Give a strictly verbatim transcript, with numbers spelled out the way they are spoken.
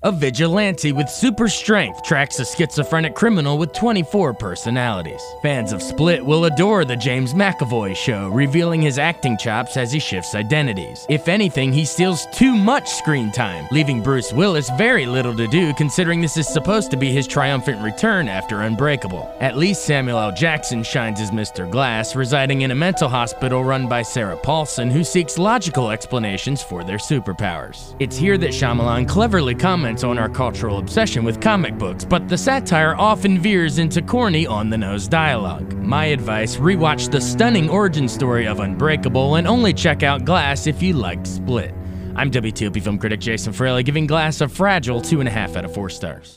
A vigilante with super strength tracks a schizophrenic criminal with twenty-four personalities. Fans of Split will adore the James McAvoy show, revealing his acting chops as he shifts identities. If anything, he steals too much screen time, leaving Bruce Willis very little to do considering this is supposed to be his triumphant return after Unbreakable. At least Samuel L. Jackson shines as Mister Glass, residing in a mental hospital run by Sarah Paulson, who seeks logical explanations for their superpowers. It's here that Shyamalan cleverly comments on our cultural obsession with comic books, but the satire often veers into corny, on-the-nose dialogue. My advice, rewatch the stunning origin story of Unbreakable and only check out Glass if you liked Split. I'm W T O P film critic Jason Fraley, giving Glass a fragile two and a half out of four stars.